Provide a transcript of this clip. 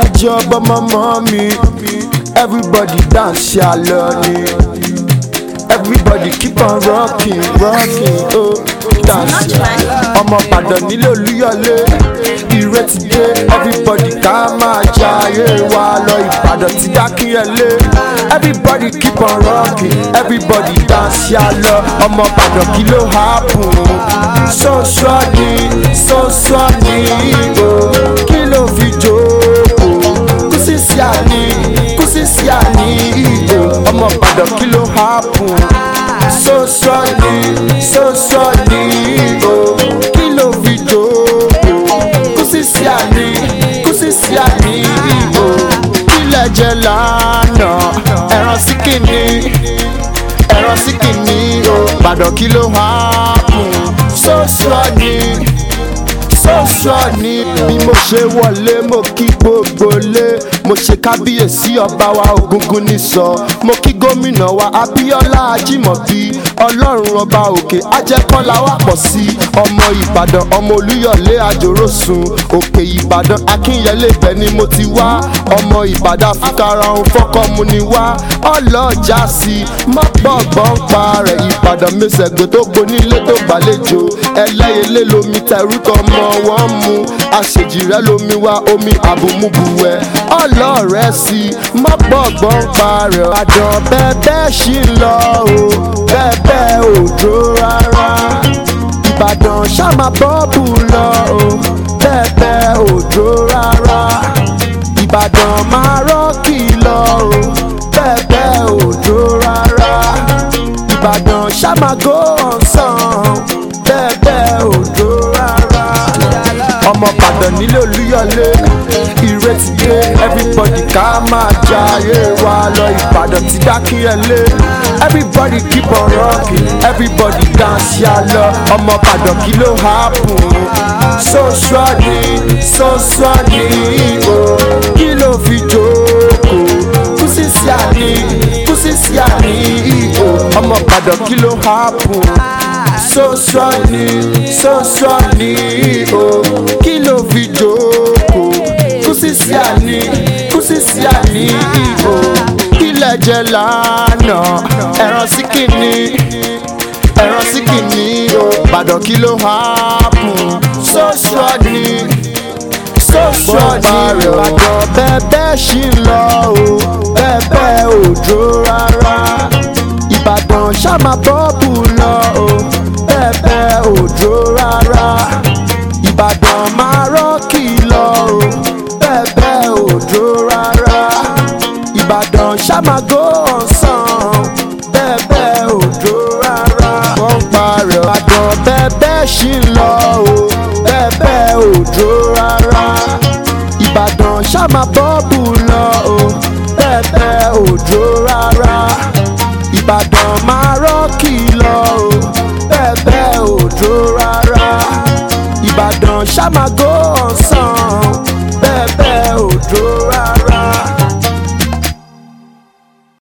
job, my mommy. Everybody dance, ya learning. Everybody keep on rocking, oh, dance. Ọmọ Ìbàdàn nílé Olúyọ̀lé, ìrètí dé. Everybody ká máa jayé wa lọ, Ìbàdàn ti Dákínyẹlé. Everybody keep on rocking, everybody dance, ya lọ. Ọmọ Ìbàdàn kí ló happen? So sunny, oh, kí ló fi jókòó? Kúsí sí àní, oh, ọmọ Ìbàdàn kí ló happen? So sunny, oh, kí ló fi jókòó? Kúsí sí àní, oh, kílẹ̀ jẹ lánàá, ẹran sí kìíní, oh, Ìbàdàn kí ló happen? So sunny, bí mo ṣe wọlé mo kí gbogbo lé, mo ṣe kábíyèsí ọba wa Ògúngún nìsọ, mo kí gómìnà wa Abíọ́lá Ajímọ̀bí, ọlọ́run ọba òkè ajẹ́kọ́lá wà pọ̀ sí, ọmọ Ìbàdàn ọmọ Olúyọ̀lé àjòròsùn, òkè Ìbàdàn Akínyẹlé ibẹ̀ ni mo ti wá, ọmọ Ìbàdàn fúkàrà òun fọ́kọ́mu ni wá, ọlọ́jà sí mọ́gbọ̀ngbọ̀n pa rẹ̀, Ìbàdàn mẹ́sẹ̀gbẹ̀ tó gbonílé tó gbàlejò, ẹlẹ́yẹlé lomi tẹ̀rútọ̀ mọ́ wọ́n mu, àṣejì rẹ̀ lomi wá omi àbùmùbùwẹ̀, ọlọ́rẹ̀ sí mọ́gbọ̀ngbọ̀n pa rẹ̀, Ìbàdàn bẹ́ẹ̀ ṣì ń lọ o, bẹ́ẹ̀ òjò rárá, Ìbàdàn ṣàmà bọ́ọ̀bù lọ o, bẹ́ẹ̀ òjò rárá, Ìbàdàn máa rọ́ọ̀kì lọ o, bẹ́ẹ̀ òjò rárá, Ìbàdàn ṣàmà go on sàn, bẹ́ẹ̀ òjò rárá. Ọmọ Ìbàdàn nílé Olúyọ̀lé, ìrètí dé. Everybody ká máa jayé wa lọ, Ìbàdàn ti Dákínyẹlé. Everybody keep on rocking, everybody dance ya lọ. Ọmọ Ìbàdàn kí ló happen? So sunny, oh, kí ló fi jókòó? Kúsí sí àní, oh, ọmọ Ìbàdàn kí ló happen? So sunny, oh, kí ló fi jókòó? Kúsí sí àní, oh, kílẹ̀ jẹ lánàá, ẹran sí kìíní, oh, Ìbàdàn kí ló happen? So sunny, Ìbàdàn bẹ́ẹ̀ ṣì ń lọ o, bẹ́ẹ̀ òjò rárá, Ìbàdàn ṣàmà bọ́ọ̀bù lọ o, bẹ́ẹ̀ òjò rárá, Ìbàdàn máa rọ́ọ̀kì lọ o, bẹ́ẹ̀ òjò rárá, Ìbàdàn ṣàmà go on sàn, bẹ́ẹ̀ òjò rárá, wọ́n parẹ́ Ìbàdàn bẹ́ẹ̀ ṣì ń lọ o, bẹ́ẹ̀ òjò rárá, Ìbàdàn ṣàmà bọ́ọ̀bù lọ o, bẹ́ẹ̀ òjò rárá, Ìbàdàn máa rọ́ọ̀kì lọ o, bẹ́ẹ̀ òjò rárá, Ìbàdàn ṣàmà go